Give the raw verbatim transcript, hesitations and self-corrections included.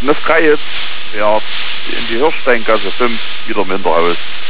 N S drei jetzt fährt in die Hirsteingasse fünf wieder Minderhaus.